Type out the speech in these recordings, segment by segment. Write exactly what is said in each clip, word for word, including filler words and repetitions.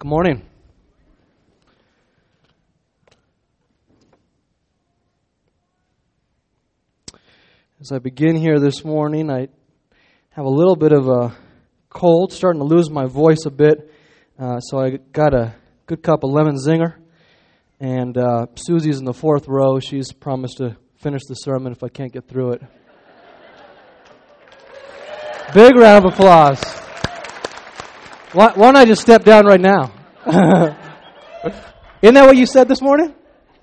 Good morning. As I begin here this morning, I have a little bit of a cold, starting to lose my voice a bit, uh, so I got a good cup of lemon zinger, and uh, Susie's in the fourth row. She's promised to finish the sermon if I can't get through it. Big round of applause. Why, why don't I just step down right now? Isn't that what you said this morning?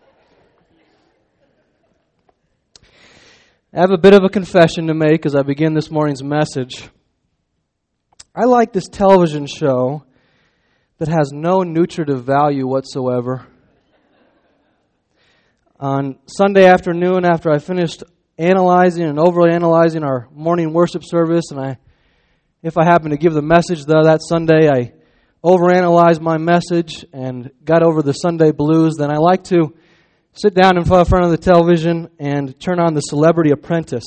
I have a bit of a confession to make as I begin this morning's message. I like this television show that has no nutritive value whatsoever. On Sunday afternoon, after I finished analyzing and overanalyzing our morning worship service, and I, if I happened to give the message though that Sunday, I overanalyzed my message and got over the Sunday blues, then I like to sit down in front of the television and turn on The Celebrity Apprentice.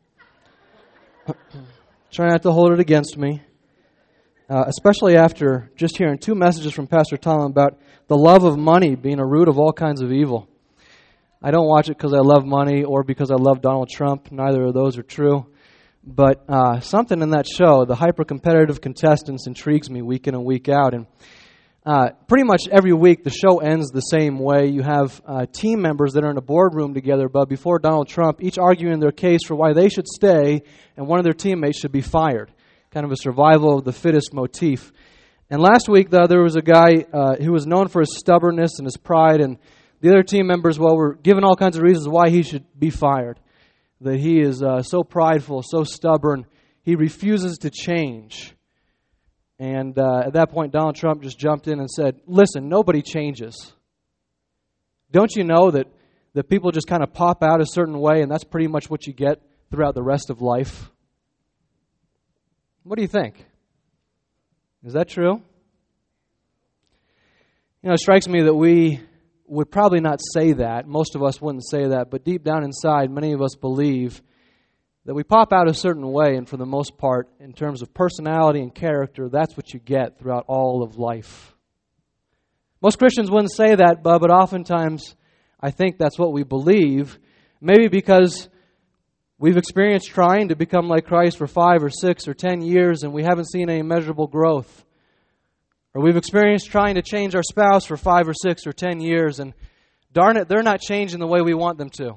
Try not to hold it against me, uh, especially after just hearing two messages from Pastor Tom about the love of money being a root of all kinds of evil. I don't watch it because I love money or because I love Donald Trump. Neither of those are true. But uh, something in that show, the hyper-competitive contestants, intrigues me week in and week out. And uh, pretty much every week the show ends the same way. You have uh, team members that are in a boardroom together, but before Donald Trump, each arguing their case for why they should stay and one of their teammates should be fired. Kind of a survival of the fittest motif. And last week, though, there was a guy uh, who was known for his stubbornness and his pride, and the other team members, well, were given all kinds of reasons why he should be fired. That he is uh, so prideful, so stubborn, he refuses to change. And uh, at that point, Donald Trump just jumped in and said, listen, nobody changes. Don't you know that, that people just kind of pop out a certain way, and that's pretty much what you get throughout the rest of life? What do you think? Is that true? You know, it strikes me that we would probably not say that. Most of us wouldn't say that. But deep down inside, many of us believe that we pop out a certain way, and for the most part, in terms of personality and character, that's what you get throughout all of life. Most Christians wouldn't say that, but, but oftentimes I think that's what we believe. Maybe because we've experienced trying to become like Christ for five or six or ten years, and we haven't seen any measurable growth. Or we've experienced trying to change our spouse for five or six or ten years, and darn it, they're not changing the way we want them to.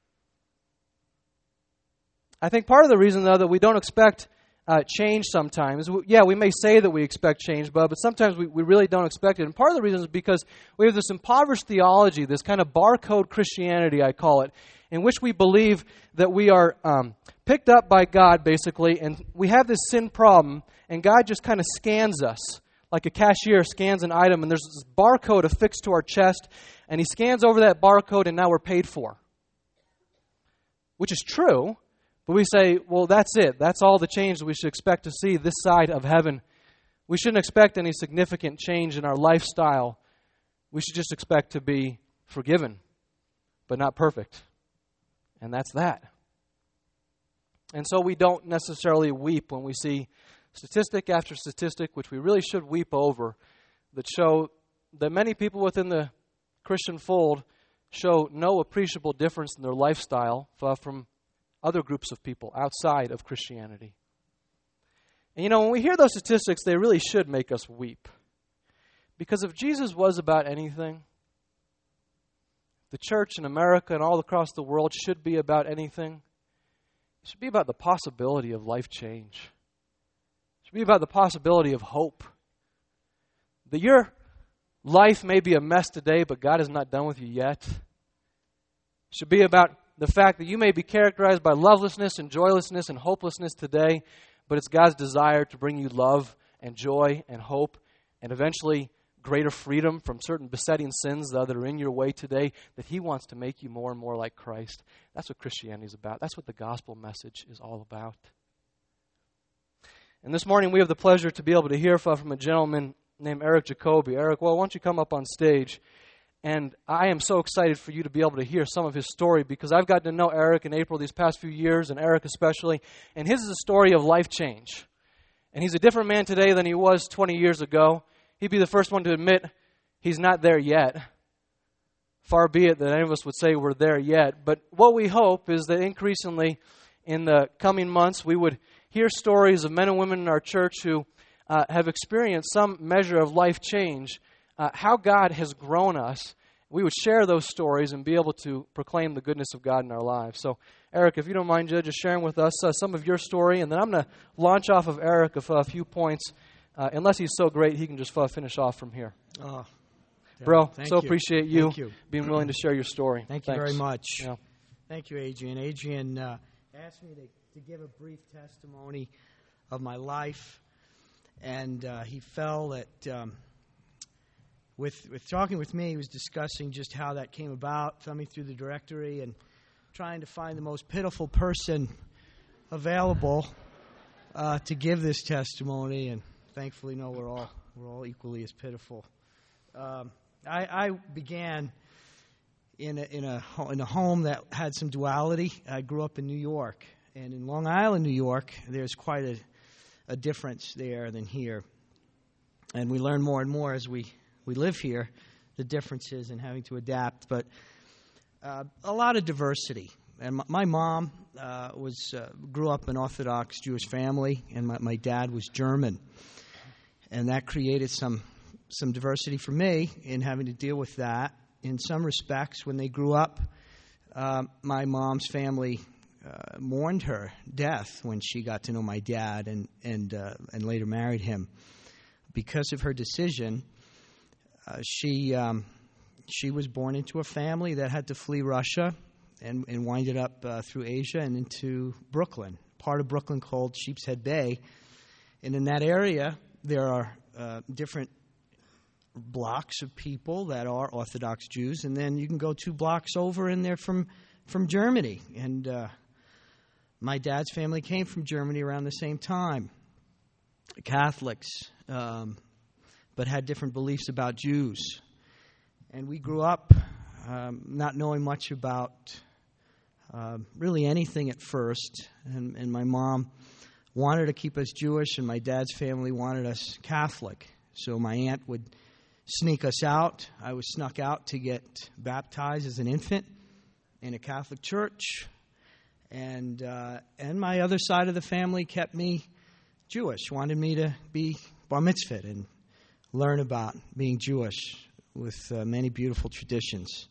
I think part of the reason, though, that we don't expect uh, change sometimes, yeah, we may say that we expect change, but, but sometimes we, we really don't expect it. And part of the reason is because we have this impoverished theology, this kind of barcode Christianity, I call it, in which we believe that we are um, picked up by God, basically, and we have this sin problem, and God just kind of scans us. Like a cashier scans an item, and there's this barcode affixed to our chest, and he scans over that barcode, and now we're paid for. Which is true, but we say, well, that's it. That's all the change that we should expect to see this side of heaven. We shouldn't expect any significant change in our lifestyle. We should just expect to be forgiven, but not perfect. And that's that. And so we don't necessarily weep when we see statistic after statistic, which we really should weep over, that show that many people within the Christian fold show no appreciable difference in their lifestyle from other groups of people outside of Christianity. And you know, when we hear those statistics, they really should make us weep. Because if Jesus was about anything, the church in America and all across the world should be about anything, it should be about the possibility of life change. It should be about the possibility of hope. That your life may be a mess today, but God is not done with you yet. It should be about the fact that you may be characterized by lovelessness and joylessness and hopelessness today, but it's God's desire to bring you love and joy and hope and eventually greater freedom from certain besetting sins that are in your way today, that He wants to make you more and more like Christ. That's what Christianity is about. That's what the gospel message is all about. And this morning we have the pleasure to be able to hear from a gentleman named Eric Jacoby. Eric, well, why don't you come up on stage? And I am so excited for you to be able to hear some of his story, because I've gotten to know Eric in April these past few years, and Eric especially, and his is a story of life change. And he's a different man today than he was twenty years ago. he'd be the first one to admit he's not there yet. Far be it that any of us would say we're there yet. But what we hope is that increasingly in the coming months we would hear stories of men and women in our church who uh, have experienced some measure of life change, uh, how God has grown us. We would share those stories and be able to proclaim the goodness of God in our lives. So, Eric, if you don't mind, just sharing with us uh, some of your story, and then I'm going to launch off of Eric with a few points. Uh, unless he's so great, he can just uh, finish off from here. Oh, Bro, thank so you. appreciate you, Thank you being willing to share your story. Thank Thanks. you very much. Yeah. Thank you, Adrian. Adrian uh, asked me to, to give a brief testimony of my life, and uh, he felt that um, with with talking with me, he was discussing just how that came about, thumbing through the directory and trying to find the most pitiful person available uh, to give this testimony, and thankfully, no, we're all we're all equally as pitiful. Um, I, I began in a, in a in a home that had some duality. I grew up in New York, and in Long Island, New York, there's quite a, a difference there than here. And we learn more and more as we, we live here, the differences and having to adapt. But uh, a lot of diversity. And my, my mom uh, was uh, grew up in an Orthodox Jewish family, and my, my dad was German, and that created some. some diversity for me in having to deal with that. In some respects, when they grew up, uh, my mom's family uh, mourned her death when she got to know my dad and and uh, and later married him. Because of her decision, uh, she um, she was born into a family that had to flee Russia and, and winded up uh, through Asia and into Brooklyn, part of Brooklyn called Sheepshead Bay. And in that area, there are uh, different blocks of people that are Orthodox Jews, and then you can go two blocks over and they're from, from Germany. And uh, my dad's family came from Germany around the same time. Catholics, um, but had different beliefs about Jews. And we grew up um, not knowing much about uh, really anything at first. And, and my mom wanted to keep us Jewish, and my dad's family wanted us Catholic. So my aunt would sneak us out. I was snuck out to get baptized as an infant in a Catholic church. And uh, and my other side of the family kept me Jewish, wanted me to be bar mitzvahed and learn about being Jewish with uh, many beautiful traditions.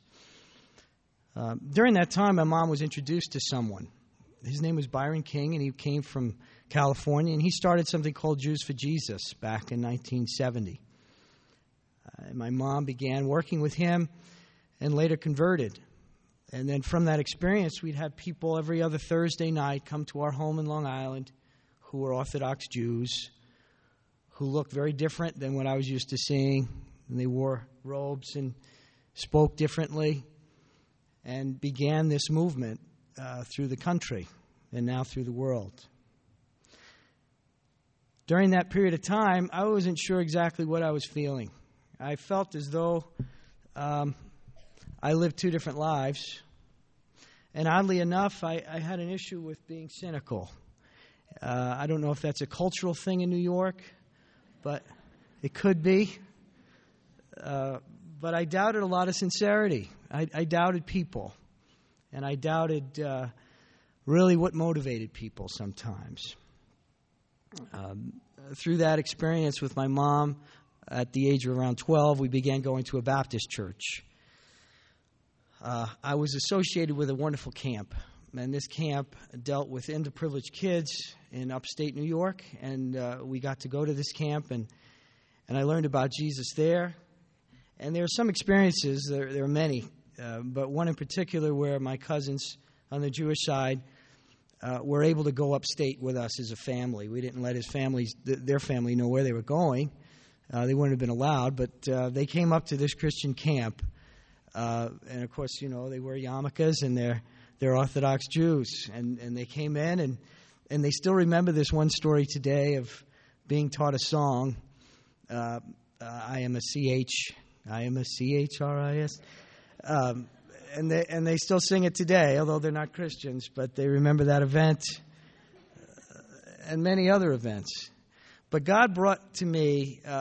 Uh, during that time, my mom was introduced to someone. His name was Byron King, and he came from California, and he started something called Jews for Jesus back in nineteen seventy. Uh, my mom began working with him and later converted. And then from that experience, we'd have people every other Thursday night come to our home in Long Island who were Orthodox Jews, who looked very different than what I was used to seeing. And they wore robes and spoke differently, and began this movement uh, through the country and now through the world. During that period of time, I wasn't sure exactly what I was feeling. I felt as though um, I lived two different lives. And oddly enough, I, I had an issue with being cynical. Uh, I don't know if that's a cultural thing in New York, but it could be. Uh, but I doubted a lot of sincerity. I, I doubted people. And I doubted uh, really what motivated people sometimes. Um, through that experience with my mom, at the age of around twelve, we began going to a Baptist church. Uh, I was associated with a wonderful camp, and this camp dealt with underprivileged kids in upstate New York, and uh, we got to go to this camp, and, and I learned about Jesus there. And there are some experiences, there, there are many, uh, but one in particular where my cousins on the Jewish side uh, were able to go upstate with us as a family. We didn't let his families, th- their family know where they were going. Uh, they wouldn't have been allowed, but uh, they came up to this Christian camp. Uh, and, of course, you know, they wear yarmulkes, and they're, they're Orthodox Jews. And, and they came in, and, and they still remember this one story today of being taught a song, uh, uh, I am a C H, I am a C H R I S. Um, and, they, and they still sing it today, although they're not Christians, but they remember that event uh, and many other events. But God brought to me uh,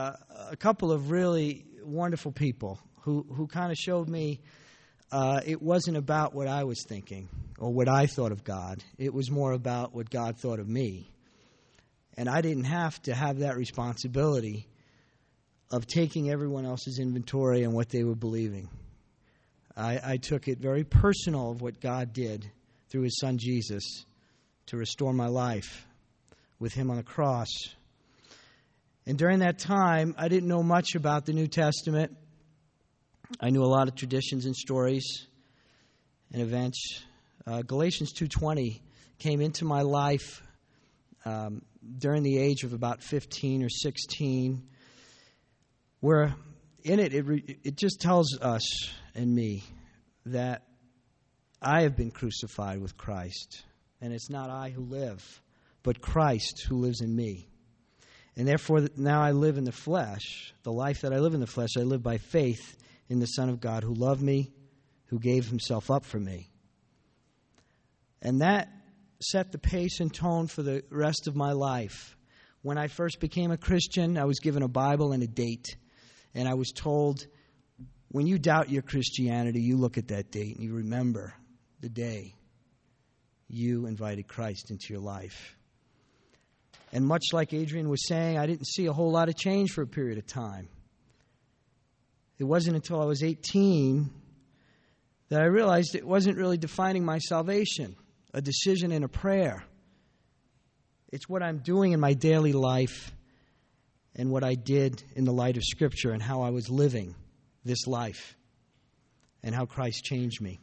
a couple of really wonderful people who, who kind of showed me uh, it wasn't about what I was thinking or what I thought of God. It was more about what God thought of me. And I didn't have to have that responsibility of taking everyone else's inventory on what they were believing. I, I took it very personal of what God did through His Son Jesus to restore my life with Him on the cross. And during that time, I didn't know much about the New Testament. I knew a lot of traditions and stories and events. Uh, Galatians two twenty came into my life um, during the age of about fifteen or sixteen, where in it, it, re- it just tells us and me that I have been crucified with Christ. And it's not I who live, but Christ who lives in me. And therefore, now I live in the flesh. The life that I live in the flesh, I live by faith in the Son of God who loved me, who gave Himself up for me. And that set the pace and tone for the rest of my life. When I first became a Christian, I was given a Bible and a date. And I was told, when you doubt your Christianity, you look at that date and you remember the day you invited Christ into your life. And much like Adrian was saying, I didn't see a whole lot of change for a period of time. It wasn't until I was eighteen that I realized it wasn't really defining my salvation, a decision and a prayer. It's what I'm doing in my daily life and what I did in the light of Scripture and how I was living this life and how Christ changed me.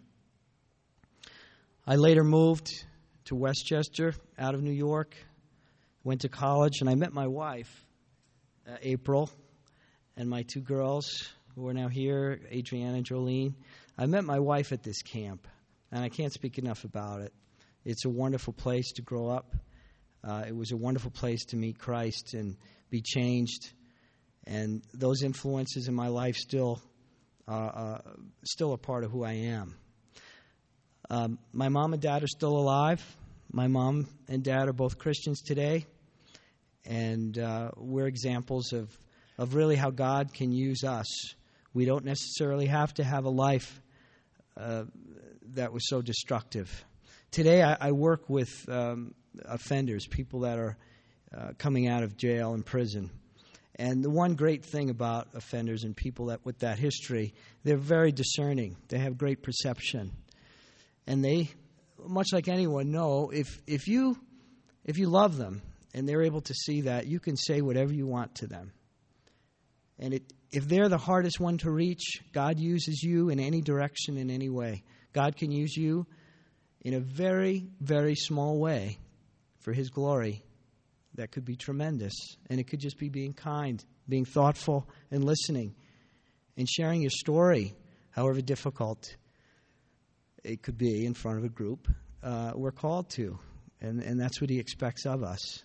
I later moved to Westchester out of New York, went to college, and I met my wife, uh, April, and my two girls who are now here, Adriana and Jolene. I met my wife at this camp, and I can't speak enough about it. It's a wonderful place to grow up. Uh, it was a wonderful place to meet Christ and be changed. And those influences in my life still uh, uh, still a part of who I am. Um, my mom and dad are still alive. My mom and dad are both Christians today. And uh, we're examples of, of really how God can use us. We don't necessarily have to have a life uh, that was so destructive. Today I, I work with um, offenders, people that are uh, coming out of jail and prison. And the one great thing about offenders and people that with that history, they're very discerning. They have great perception. And they, much like anyone, know if if you if you love them and they're able to see that, you can say whatever you want to them. And it, if they're the hardest one to reach, God uses you in any direction, in any way. God can use you in a very, very small way for His glory. That could be tremendous. And it could just be being kind, being thoughtful, and listening, and sharing your story, however difficult it could be in front of a group. Uh, we're called to, and, and that's what He expects of us.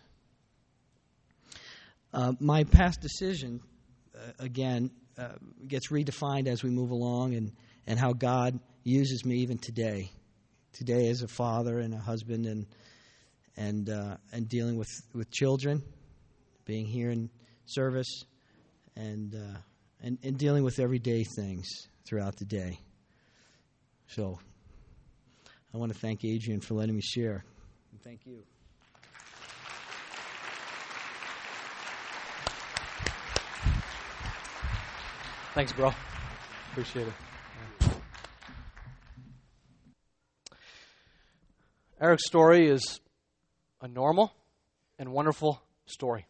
Uh, my past decision, uh, again, uh, gets redefined as we move along, and, and how God uses me even today. Today as a father and a husband, and and uh, and dealing with, with children, being here in service, and, uh, and and dealing with everyday things throughout the day. So I want to thank Adrian for letting me share. And thank you. Thanks, bro. Appreciate it. Eric's story is a normal and wonderful story.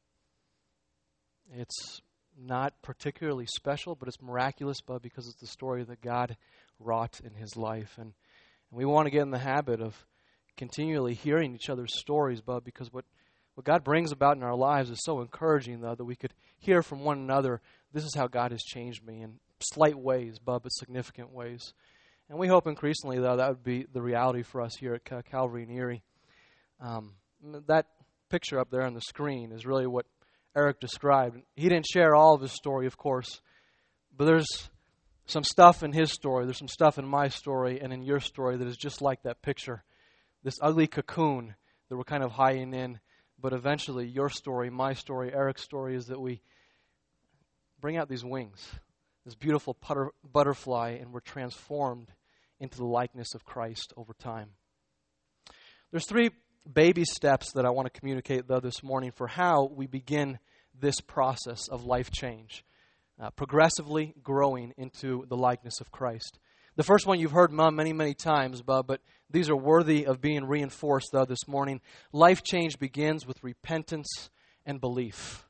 It's not particularly special, but it's miraculous, but because it's the story that God wrought in his life. And, and we want to get in the habit of continually hearing each other's stories, but because what, what God brings about in our lives is so encouraging, though, that we could hear from one another, this is how God has changed me in slight ways, but, but significant ways. And we hope increasingly, though, that would be the reality for us here at Cal- Calvary in Erie. Um, that picture up there on the screen is really what Eric described. He didn't share all of his story, of course, but there's some stuff in his story, there's some stuff in my story and in your story that is just like that picture. This ugly cocoon that we're kind of hiding in, but eventually your story, my story, Eric's story is that we bring out these wings, this beautiful putter, butterfly, and we're transformed into the likeness of Christ over time. There's three baby steps that I want to communicate, though, this morning for how we begin this process of life change, uh, progressively growing into the likeness of Christ. The first one you've heard Mom many, many times, Bub, but these are worthy of being reinforced, though, this morning. Life change begins with repentance and belief.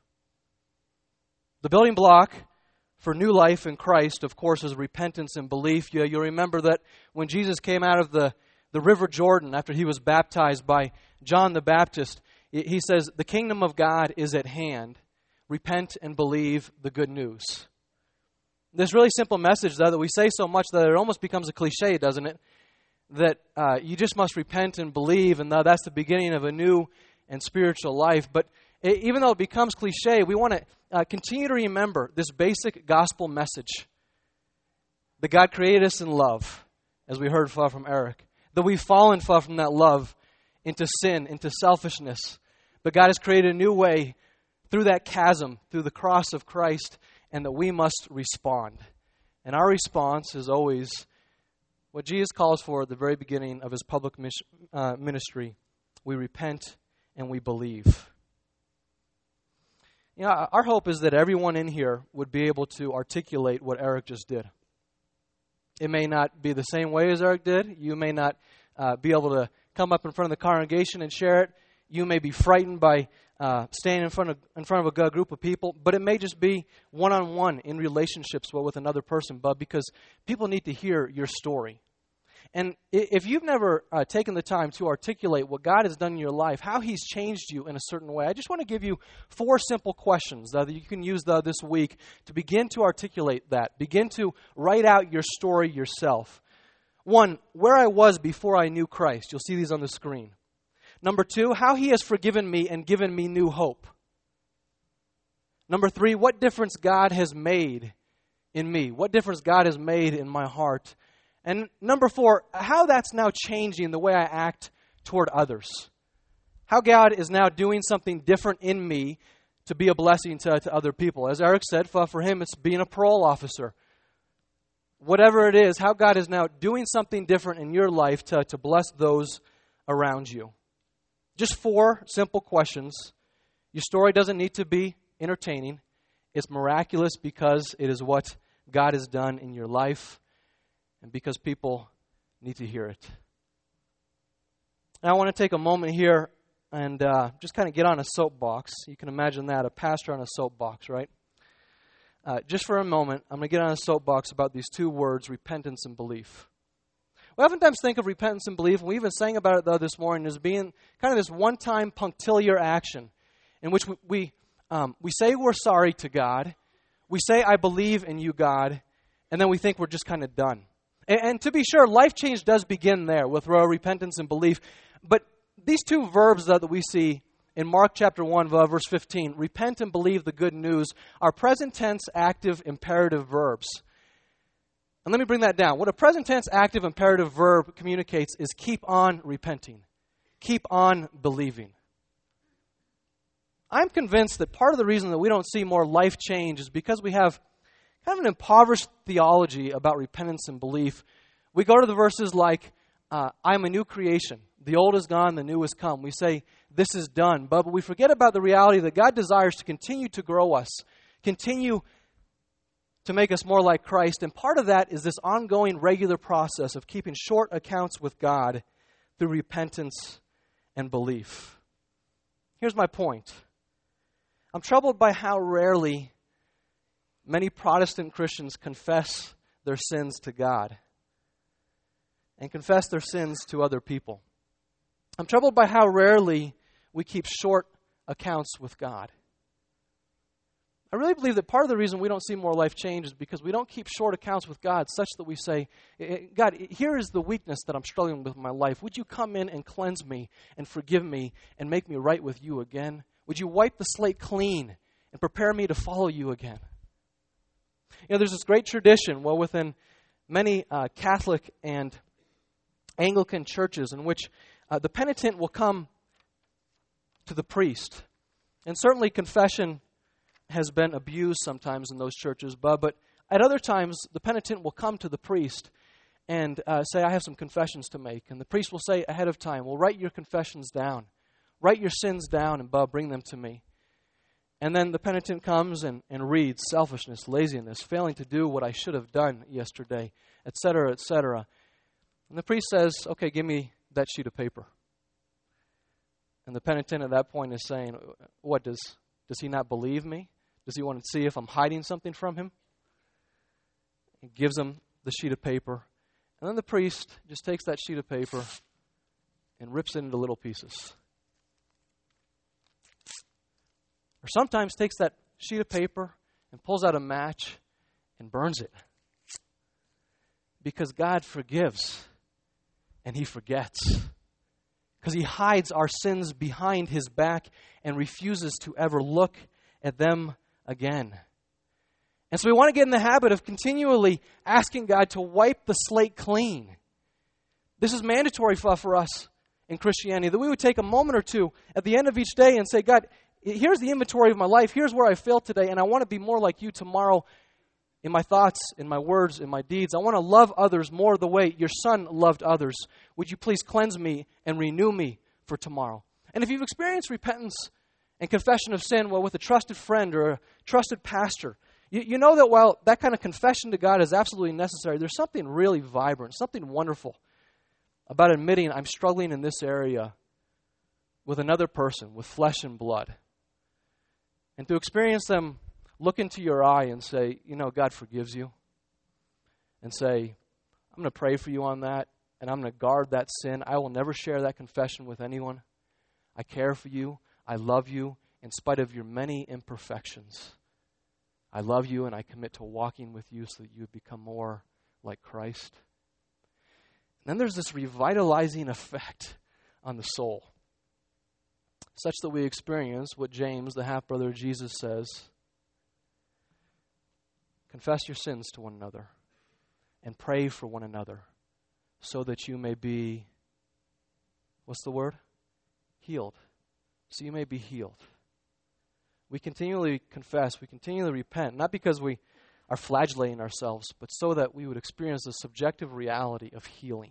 The building block for new life in Christ, of course, is repentance and belief. You, you'll remember that when Jesus came out of the, the River Jordan after he was baptized by John the Baptist, he says, the kingdom of God is at hand. Repent and believe the good news. This really simple message, though, that we say so much that it almost becomes a cliche, doesn't it? That uh, you just must repent and believe, and that's the beginning of a new and spiritual life. But it, even though it becomes cliche, we want to uh, continue to remember this basic gospel message. That God created us in love, as we heard from Eric. That we've fallen from that love into sin, into selfishness. But God has created a new way through that chasm, through the cross of Christ, and that we must respond. And our response is always what Jesus calls for at the very beginning of his public uh, ministry. We repent and we believe. You know, our hope is that everyone in here would be able to articulate what Eric just did. It may not be the same way as Eric did. You may not uh, be able to come up in front of the congregation and share it. You may be frightened by uh, standing in front of in front of a group of people, but it may just be one-on-one in relationships with another person, Bub, because people need to hear your story. And if you've never uh, taken the time to articulate what God has done in your life, how He's changed you in a certain way, I just want to give you four simple questions uh, that you can use uh, this week to begin to articulate that. Begin to write out your story yourself. One, where I was before I knew Christ. You'll see these on the screen. Number two, how He has forgiven me and given me new hope. Number three, what difference God has made in me. What difference God has made in my heart. And number four, how that's now changing the way I act toward others. How God is now doing something different in me to be a blessing to, to other people. As Eric said, for, for him it's being a parole officer. Whatever it is, how God is now doing something different in your life to, to bless those around you. Just four simple questions. Your story doesn't need to be entertaining. It's miraculous because it is what God has done in your life and because people need to hear it. Now I want to take a moment here and uh, just kind of get on a soapbox. You can imagine that, a pastor on a soapbox, right? Uh, just for a moment, I'm going to get on a soapbox about these two words, repentance and belief. We oftentimes think of repentance and belief, and we even sang about it, though, this morning, as being kind of this one-time punctiliar action in which we we, um, we say we're sorry to God, we say, I believe in you, God, and then we think we're just kind of done. And, and to be sure, life change does begin there with repentance and belief, but these two verbs, though, that we see in Mark chapter one, verse fifteen, repent and believe the good news, are present tense, active, imperative verbs. And let me bring that down. What a present tense, active, imperative verb communicates is keep on repenting. Keep on believing. I'm convinced that part of the reason that we don't see more life change is because we have kind of an impoverished theology about repentance and belief. We go to the verses like, uh, I'm a new creation. The old is gone, the new has come. We say, this is done. But we forget about the reality that God desires to continue to grow us, continue to make us more like Christ. And part of that is this ongoing regular process of keeping short accounts with God through repentance and belief. Here's my point. I'm troubled by how rarely many Protestant Christians confess their sins to God and confess their sins to other people. I'm troubled by how rarely we keep short accounts with God. I really believe that part of the reason we don't see more life change is because we don't keep short accounts with God such that we say, God, here is the weakness that I'm struggling with in my life. Would you come in and cleanse me and forgive me and make me right with you again? Would you wipe the slate clean and prepare me to follow you again? You know, there's this great tradition, well, within many uh, Catholic and Anglican churches in which uh, the penitent will come to the priest. And certainly confession has been abused sometimes in those churches, but, but at other times, the penitent will come to the priest and uh, say, I have some confessions to make. And the priest will say ahead of time, well, write your confessions down. Write your sins down and Bub, bring them to me. And then the penitent comes and, and reads selfishness, laziness, failing to do what I should have done yesterday, et cetera, et cetera. And the priest says, okay, give me that sheet of paper. And the penitent at that point is saying, what, does, does he not believe me? Does he want to see if I'm hiding something from him? He gives him the sheet of paper. And then the priest just takes that sheet of paper and rips it into little pieces. Or sometimes takes that sheet of paper and pulls out a match and burns it. Because God forgives and He forgets. Because He hides our sins behind His back and refuses to ever look at them again. And so we want to get in the habit of continually asking God to wipe the slate clean. This is mandatory for, for us in Christianity, that we would take a moment or two at the end of each day and say, God, here's the inventory of my life. Here's where I failed today, and I want to be more like you tomorrow in my thoughts, in my words, in my deeds. I want to love others more the way your Son loved others. Would you please cleanse me and renew me for tomorrow? And if you've experienced repentance and confession of sin, well, with a trusted friend or a trusted pastor, you, you know that while that kind of confession to God is absolutely necessary, there's something really vibrant, something wonderful about admitting I'm struggling in this area with another person, with flesh and blood. And to experience them look into your eye and say, you know, God forgives you. And say, I'm going to pray for you on that, and I'm going to guard that sin. I will never share that confession with anyone. I care for you. I love you in spite of your many imperfections. I love you, and I commit to walking with you so that you become more like Christ. And then there's this revitalizing effect on the soul, such that we experience what James, the half-brother of Jesus, says, confess your sins to one another and pray for one another so that you may be, what's the word? Healed. So you may be healed. We continually confess, we continually repent, not because we are flagellating ourselves, but so that we would experience the subjective reality of healing.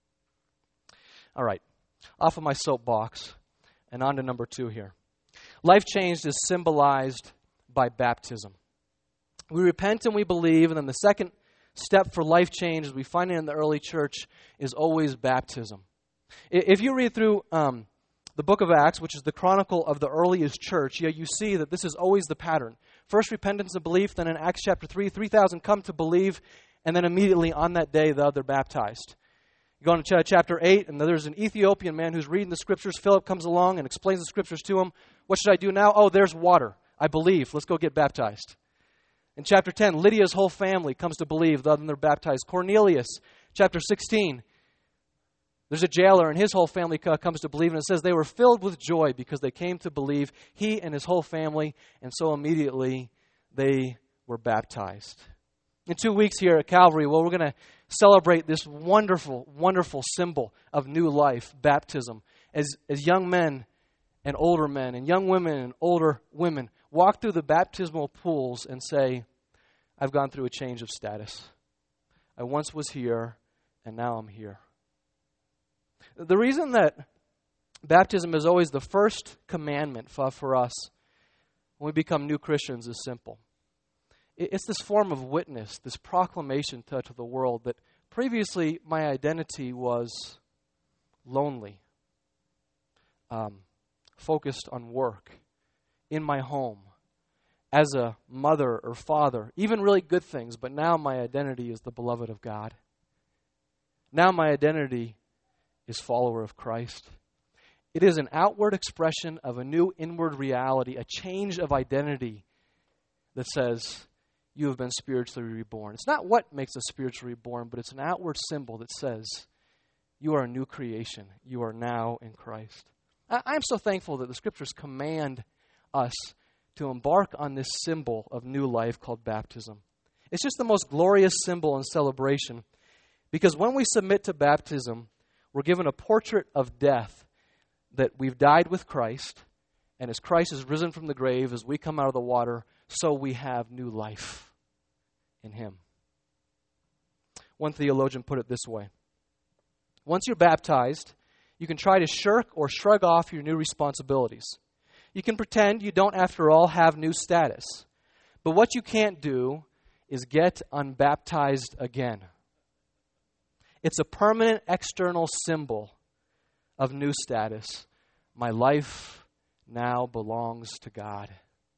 All right, off of my soapbox and on to number two here. Life changed is symbolized by baptism. We repent and we believe, and then the second step for life change, as we find it in the early church, is always baptism. If you read through um, the book of Acts, which is the chronicle of the earliest church, yeah, you see that this is always the pattern. First repentance and belief, then in Acts chapter three, three thousand come to believe, and then immediately on that day they're baptized. You go into chapter eight, and there's an Ethiopian man who's reading the scriptures. Philip comes along and explains the scriptures to him. What should I do now? Oh, there's water. I believe. Let's go get baptized. In chapter ten, Lydia's whole family comes to believe, then they're baptized. Cornelius, chapter sixteen, there's a jailer and his whole family comes to believe, and it says they were filled with joy because they came to believe, he and his whole family, and so immediately they were baptized. In two weeks here at Calvary, well, we're going to celebrate this wonderful, wonderful symbol of new life, baptism, as, as young men and older men and young women and older women walk through the baptismal pools and say, I've gone through a change of status. I once was here, and now I'm here. The reason that baptism is always the first commandment for, for us when we become new Christians is simple. It's this form of witness, this proclamation to, to the world that previously my identity was lonely, um, focused on work, in my home, as a mother or father, even really good things, but now my identity is the beloved of God. Now my identity is follower of Christ. It is an outward expression of a new inward reality, a change of identity that says, you have been spiritually reborn. It's not what makes us spiritually reborn, but it's an outward symbol that says, you are a new creation. You are now in Christ. I- I'm so thankful that the Scriptures command us to embark on this symbol of new life called baptism. It's just the most glorious symbol and celebration, because when we submit to baptism, we're given a portrait of death, that we've died with Christ, and as Christ is risen from the grave, as we come out of the water, so we have new life in him. One theologian put it this way. Once you're baptized, you can try to shirk or shrug off your new responsibilities. You can pretend you don't, after all, have new status. But what you can't do is get unbaptized again. It's a permanent external symbol of new status. My life now belongs to God.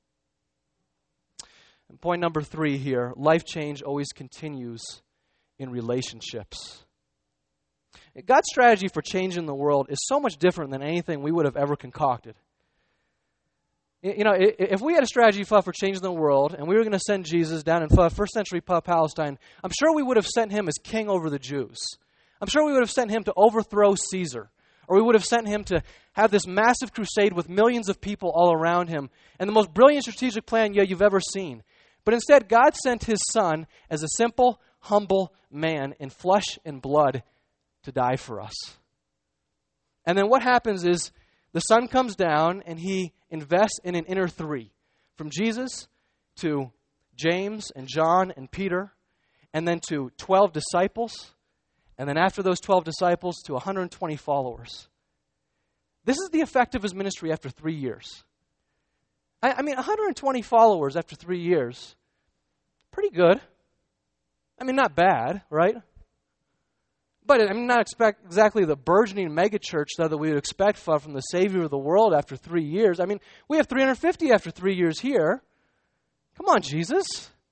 And point number three here, life change always continues in relationships. God's strategy for changing the world is so much different than anything we would have ever concocted. You know, if we had a strategy for changing the world and we were going to send Jesus down in first century Palestine, I'm sure we would have sent him as king over the Jews. I'm sure we would have sent him to overthrow Caesar. Or we would have sent him to have this massive crusade with millions of people all around him and the most brilliant strategic plan yeah, you've ever seen. But instead, God sent his son as a simple, humble man in flesh and blood to die for us. And then what happens is the son comes down and he invests in an inner three. From Jesus to James and John and Peter, and then to twelve disciples, and then after those twelve disciples to one hundred twenty followers. This is the effect of his ministry after three years. I, I mean, one hundred twenty followers after three years, pretty good. I mean, not bad, right? But I mean, not expect exactly the burgeoning megachurch that we would expect from the Savior of the world after three years. I mean, we have three hundred fifty after three years here. Come on, Jesus.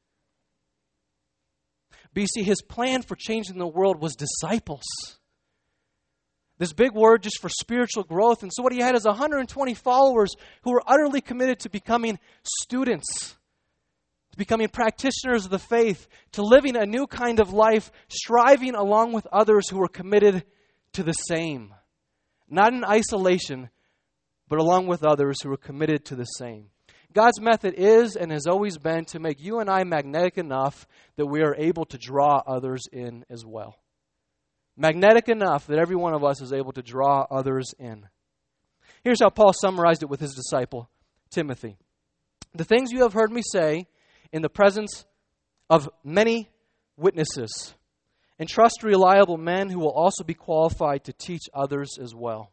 But you see, his plan for changing the world was disciples. This big word just for spiritual growth. And so what he had is one hundred twenty followers who were utterly committed to becoming students, to becoming practitioners of the faith, to living a new kind of life, striving along with others who were committed to the same. Not in isolation, but along with others who were committed to the same. God's method is and has always been to make you and I magnetic enough that we are able to draw others in as well. Magnetic enough that every one of us is able to draw others in. Here's how Paul summarized it with his disciple, Timothy. The things you have heard me say in the presence of many witnesses, entrust to reliable men who will also be qualified to teach others as well.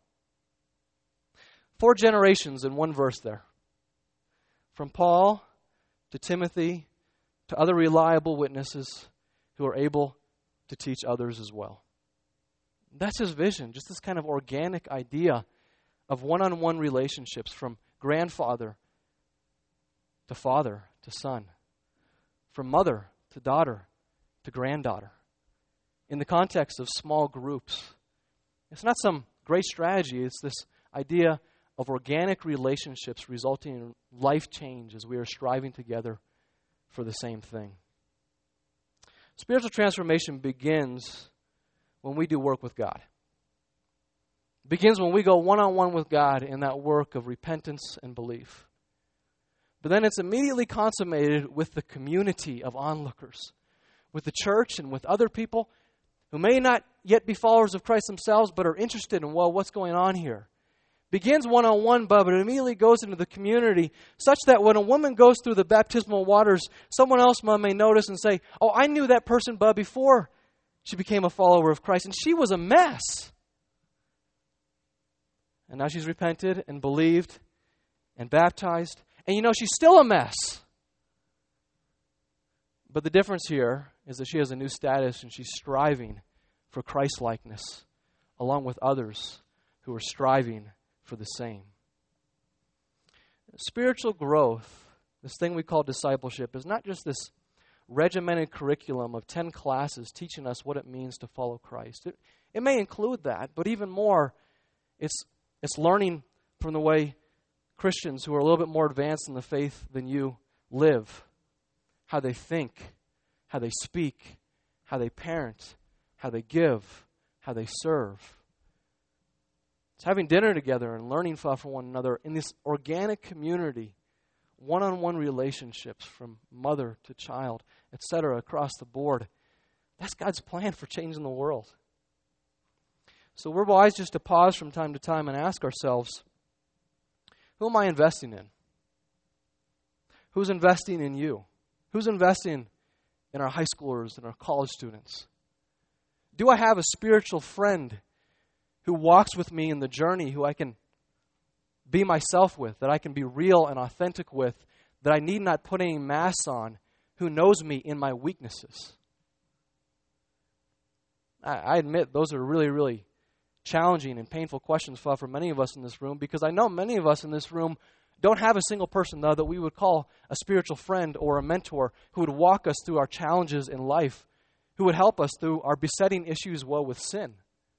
Four generations in one verse there. From Paul to Timothy to other reliable witnesses who are able to teach others as well. That's his vision, just this kind of organic idea of one-on-one relationships from grandfather to father to son, from mother to daughter to granddaughter, in the context of small groups. It's not some great strategy, it's this idea of organic relationships resulting in life change as we are striving together for the same thing. Spiritual transformation begins when we do work with God. It begins when we go one-on-one with God in that work of repentance and belief. But then it's immediately consummated with the community of onlookers, with the church and with other people who may not yet be followers of Christ themselves, but are interested in, well, what's going on here? Begins one-on-one, but it immediately goes into the community, such that when a woman goes through the baptismal waters, someone else may notice and say, oh, I knew that person, Bub, before she became a follower of Christ, and she was a mess. And now she's repented and believed and baptized, and you know, she's still a mess. But the difference here is that she has a new status, and she's striving for Christ-likeness, along with others who are striving for the same. Spiritual growth, this thing we call discipleship, is not just this regimented curriculum of ten classes teaching us what it means to follow Christ. It, it may include that, but even more, it's, it's learning from the way Christians who are a little bit more advanced in the faith than you live, how they think, how they speak, how they parent, how they give, how they serve. It's having dinner together and learning from one another in this organic community, one-on-one relationships from mother to child, et cetera, across the board. That's God's plan for changing the world. So we're wise just to pause from time to time and ask ourselves, who am I investing in? Who's investing in you? Who's investing in our high schoolers and our college students? Do I have a spiritual friend who walks with me in the journey, who I can be myself with, that I can be real and authentic with, that I need not put any masks on, who knows me in my weaknesses? I, I admit those are really, really challenging and painful questions for, for many of us in this room, because I know many of us in this room don't have a single person, though, that we would call a spiritual friend or a mentor who would walk us through our challenges in life, who would help us through our besetting issues well with sin.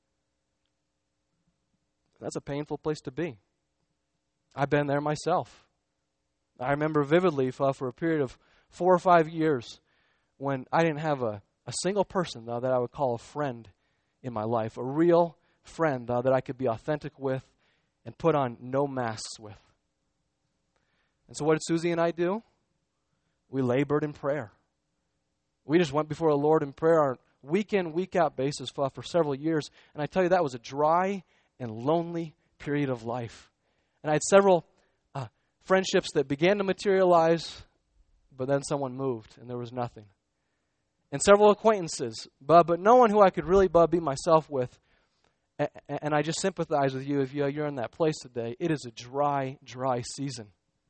That's a painful place to be. I've been there myself. I remember vividly for, for a period of four or five years when I didn't have a, a single person, though, that I would call a friend in my life, a real friend, though, that I could be authentic with and put on no masks with. And so what did Susie and I do? We labored in prayer. We just went before the Lord in prayer on a week in, week out basis for, for several years. And I tell you, that was a dry and lonely period of life. And I had several uh, friendships that began to materialize, but then someone moved and there was nothing. And several acquaintances, but, but no one who I could really but, be myself with. And, and I just sympathize with you if you, you're in that place today. It is a dry, dry season.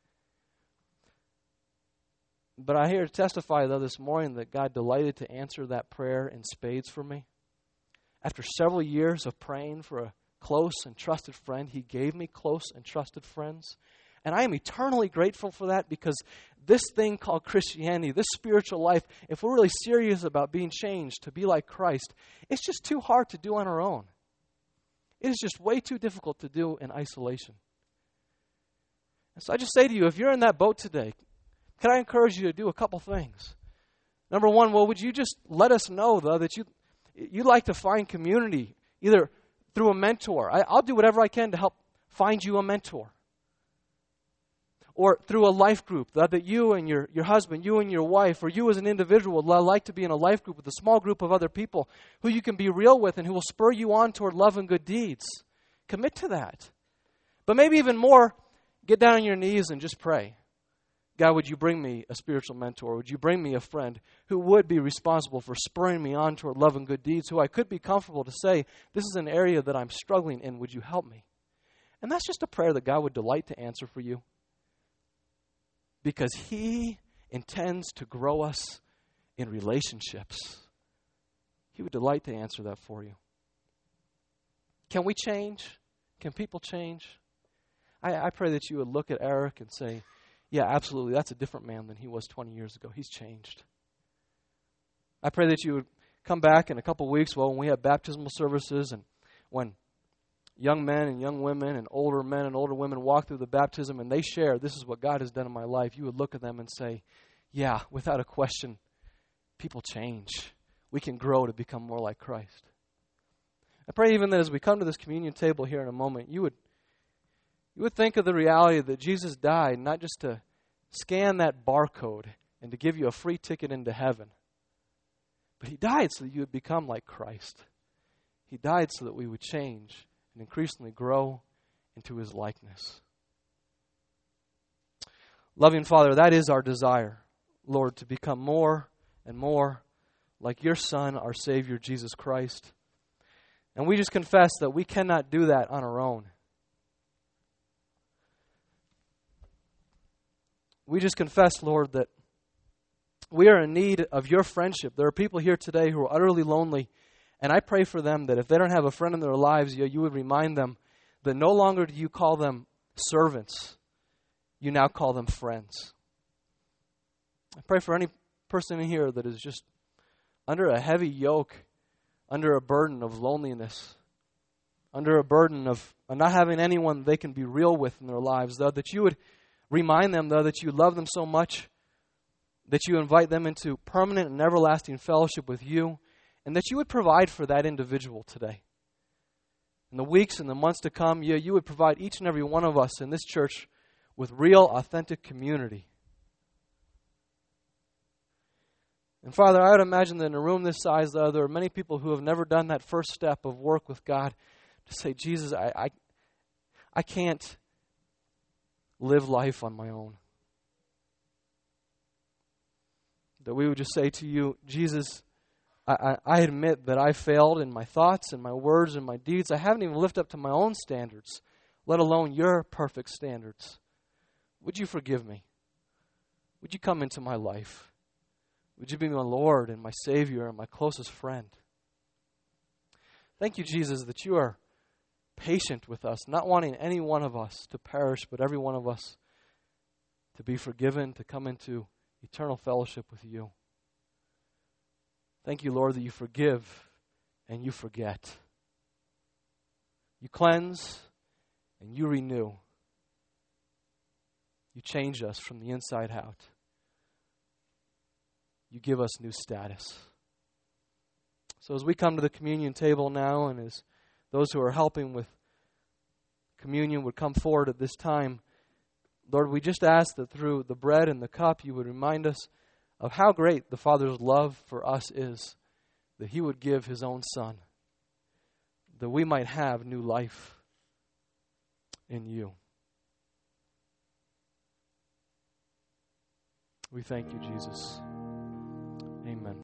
But I hear to testify, though, this morning that God delighted to answer that prayer in spades for me. After several years of praying for a close and trusted friend, He gave me close and trusted friends. And I am eternally grateful for that, because this thing called Christianity, this spiritual life, if we're really serious about being changed to be like Christ, it's just too hard to do on our own. It is just way too difficult to do in isolation. And so I just say to you, if you're in that boat today, can I encourage you to do a couple things? Number one, well, would you just let us know, though, that you, you'd like to find community, either through a mentor. I, I'll do whatever I can to help find you a mentor. Or through a life group, that, that you and your, your husband, you and your wife, or you as an individual would like to be in a life group with a small group of other people who you can be real with and who will spur you on toward love and good deeds. Commit to that. But maybe even more, get down on your knees and just pray. God, would you bring me a spiritual mentor? Would you bring me a friend who would be responsible for spurring me on toward love and good deeds, who I could be comfortable to say, this is an area that I'm struggling in. Would you help me? And that's just a prayer that God would delight to answer for you, because He intends to grow us in relationships. He would delight to answer that for you. Can we change? Can people change? I, I pray that you would look at Eric and say, yeah, absolutely, that's a different man than he was twenty years ago. He's changed. I pray that you would come back in a couple weeks, well, when we have baptismal services and when young men and young women and older men and older women walk through the baptism and they share, this is what God has done in my life, you would look at them and say, yeah, without a question, people change. We can grow to become more like Christ. I pray even that as we come to this communion table here in a moment, you would You would think of the reality that Jesus died not just to scan that barcode and to give you a free ticket into heaven, but He died so that you would become like Christ. He died so that we would change and increasingly grow into His likeness. Loving Father, that is our desire, Lord, to become more and more like Your Son, our Savior, Jesus Christ. And we just confess that we cannot do that on our own. We just confess, Lord, that we are in need of Your friendship. There are people here today who are utterly lonely, and I pray for them that if they don't have a friend in their lives, you, you would remind them that no longer do you call them servants, you now call them friends. I pray for any person in here that is just under a heavy yoke, under a burden of loneliness, under a burden of not having anyone they can be real with in their lives, though, that you would remind them, though, that you love them so much that you invite them into permanent and everlasting fellowship with you, and that you would provide for that individual today. In the weeks and the months to come, you, you would provide each and every one of us in this church with real, authentic community. And Father, I would imagine that in a room this size, though, there are many people who have never done that first step of work with God to say, Jesus, I, I, I can't live life on my own. That we would just say to you, Jesus, I, I, I admit that I failed in my thoughts and my words and my deeds. I haven't even lived up to my own standards, let alone your perfect standards. Would you forgive me? Would you come into my life? Would you be my Lord and my Savior and my closest friend? Thank you, Jesus, that you are patient with us, not wanting any one of us to perish, but every one of us to be forgiven, to come into eternal fellowship with you. Thank you, Lord, that you forgive and you forget. You cleanse and you renew. You change us from the inside out. You give us new status. So as we come to the communion table now, and as those who are helping with communion would come forward at this time, Lord, we just ask that through the bread and the cup, you would remind us of how great the Father's love for us is, that he would give his own Son, that we might have new life in you. We thank you, Jesus. Amen.